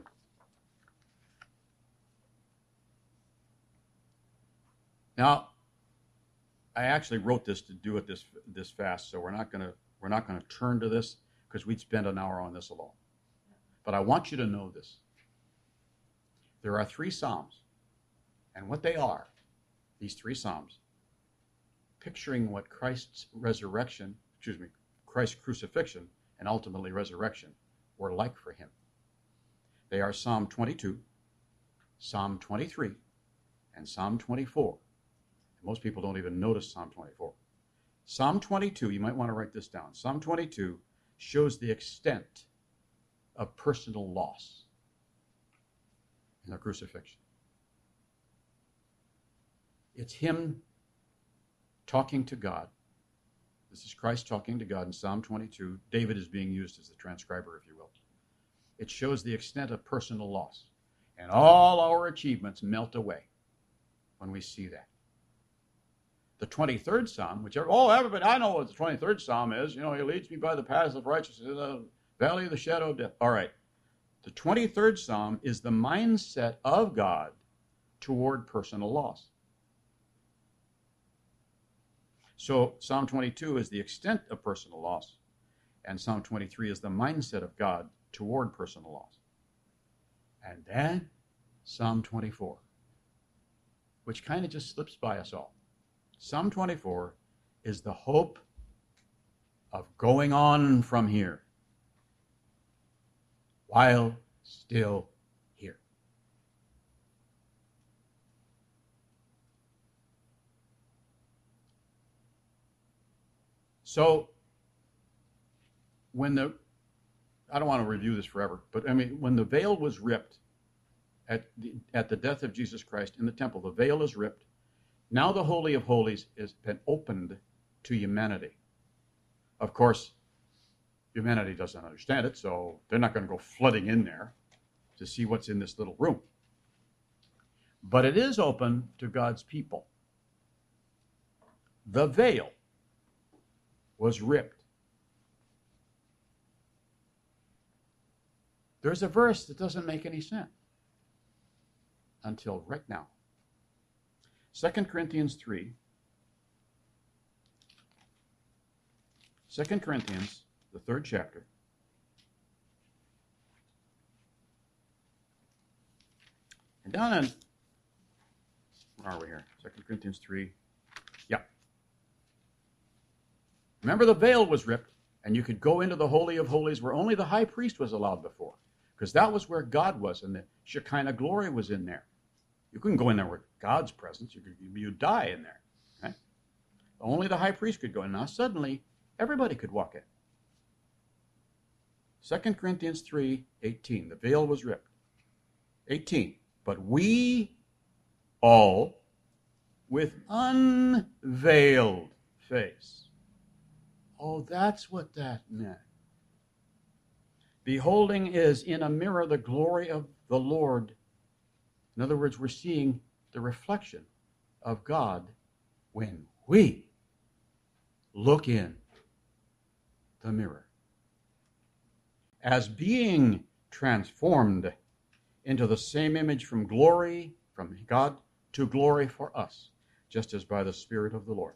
Now, I actually wrote this to do it this this fast, so we're not going to we're not going to turn to this because we'd spend an hour on this alone. But I want you to know this. There are three Psalms, And what they are, these three Psalms, picturing what Christ's resurrection, excuse me, Christ's crucifixion and ultimately resurrection were like for him. They are Psalm twenty-two, Psalm twenty-three, and Psalm twenty-four. Most people don't even notice Psalm twenty-four. Psalm twenty-two, you might want to write this down. Psalm twenty-two shows the extent of personal loss in the crucifixion. It's him talking to God. This is Christ talking to God in Psalm twenty-two. David is being used as the transcriber, if you will. It shows the extent of personal loss. And all our achievements melt away when we see that. The twenty-third Psalm, which, oh, everybody, I know what the twenty-third Psalm is. You know, he leads me by the paths of righteousness in the valley of the shadow of death. All right. The twenty-third Psalm is the mindset of God toward personal loss. So Psalm twenty-two is the extent of personal loss, and Psalm twenty-three is the mindset of God toward personal loss. And then Psalm twenty-four, which kind of just slips by us all. Psalm twenty-four is the hope of going on from here while still here. So, when the, I don't want to review this forever, but I mean, when the veil was ripped at the, at the death of Jesus Christ in the temple, the veil is ripped. Now the Holy of Holies has been opened to humanity. Of course, humanity doesn't understand it, so they're not going to go flooding in there to see what's in this little room. But it is open to God's people. The veil was ripped. There's a verse that doesn't make any sense until right now. Second Corinthians three. Second Corinthians, the third chapter. And down in, where are we here? Second Corinthians three. Yeah. Remember, the veil was ripped, and you could go into the Holy of Holies where only the high priest was allowed before, because that was where God was, and the Shekinah glory was in there. You couldn't go in there with God's presence. You could, you'd die in there. Okay? Only the high priest could go in. Now, suddenly, everybody could walk in. Second Corinthians three eighteen. The veil was ripped. eighteen. But we all, with unveiled face. Oh, that's what that meant. Beholding is in a mirror the glory of the Lord. In other words, we're seeing the reflection of God when we look in the mirror. As being transformed into the same image from glory, from God to glory for us, just as by the Spirit of the Lord.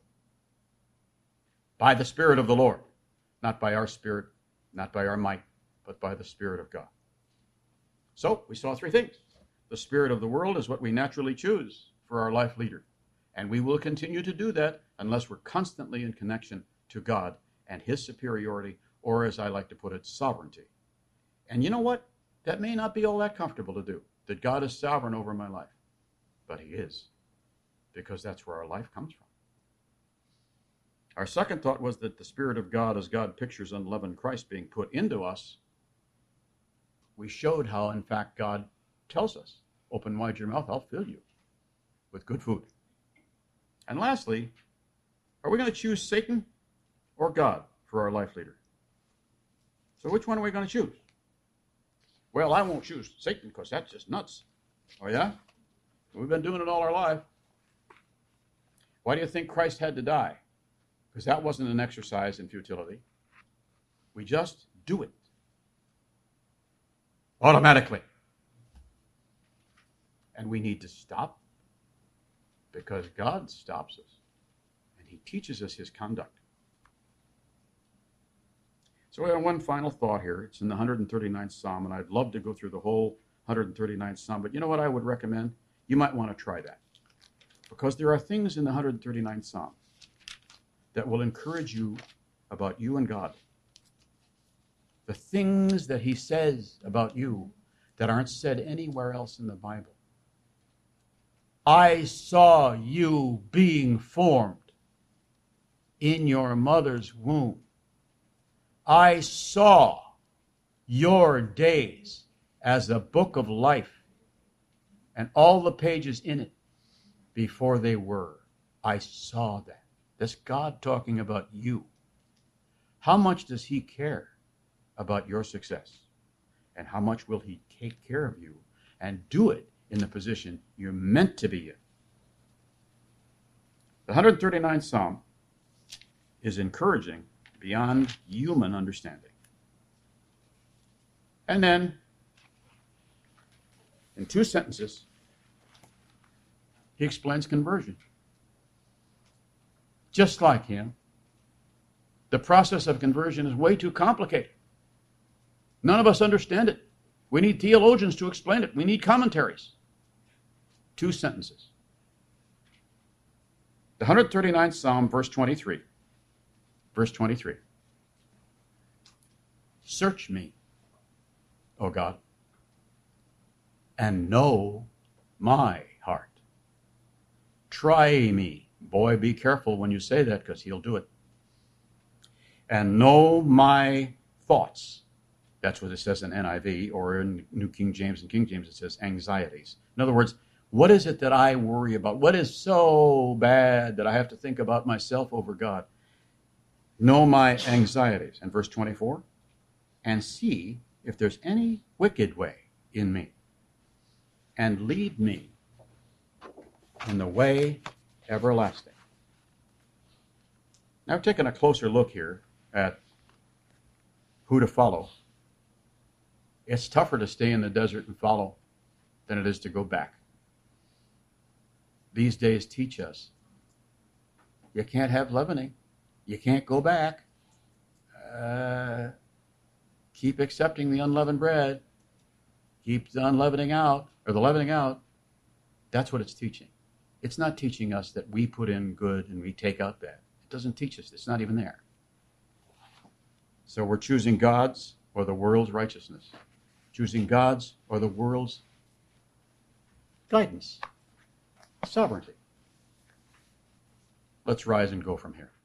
By the Spirit of the Lord, not by our spirit, not by our might, but by the Spirit of God. So, we saw three things. The spirit of the world is what we naturally choose for our life leader. And we will continue to do that unless we're constantly in connection to God and his superiority, or as I like to put it, sovereignty. And you know what? That may not be all that comfortable to do, that God is sovereign over my life. But he is, because that's where our life comes from. Our second thought was that the Spirit of God, as God pictures unleavened Christ being put into us, we showed how, in fact, God tells us, open wide your mouth, I'll fill you with good food. And lastly, are we going to choose Satan or God for our life leader? So which one are we going to choose? Well, I won't choose Satan because that's just nuts. Oh, yeah? We've been doing it all our life. Why do you think Christ had to die? Because that wasn't an exercise in futility. We just do it automatically. And we need to stop because God stops us and he teaches us his conduct. So we have one final thought here. It's in the one hundred thirty-ninth Psalm, and I'd love to go through the whole one hundred thirty-ninth Psalm, but you know what I would recommend? You might want to try that. Because there are things in the one hundred thirty-ninth Psalm that will encourage you about you and God. The things that he says about you that aren't said anywhere else in the Bible. I saw you being formed in your mother's womb. I saw your days as a book of life and all the pages in it before they were. I saw that. That's God talking about you. How much does he care about your success? And how much will he take care of you and do it in the position you're meant to be in? The one hundred thirty-ninth Psalm is encouraging beyond human understanding. And then, in two sentences, he explains conversion. Just like him, the process of conversion is way too complicated. None of us understand it. We need theologians to explain it. We need commentaries. Two sentences. The one hundred thirty-ninth Psalm, verse twenty-three. Verse twenty-three. Search me, O God, and know my heart. Try me. Boy, be careful when you say that, because he'll do it. And know my thoughts. That's what it says in N I V, or in New King James and King James it says anxieties. In other words, what is it that I worry about? What is so bad that I have to think about myself over God? Know my anxieties. And verse twenty-four, and see if there's any wicked way in me, and lead me in the way everlasting. Now, I've taken a closer look here at who to follow. It's tougher to stay in the desert and follow than it is to go back. These days teach us you can't have leavening. You can't go back. Uh, keep accepting the unleavened bread. Keep the unleavening out, or the leavening out. That's what it's teaching. It's not teaching us that we put in good and we take out bad. It doesn't teach us. It's not even there. So we're choosing God's or the world's righteousness. Choosing God's or the world's guidance. Sovereignty. Let's rise and go from here.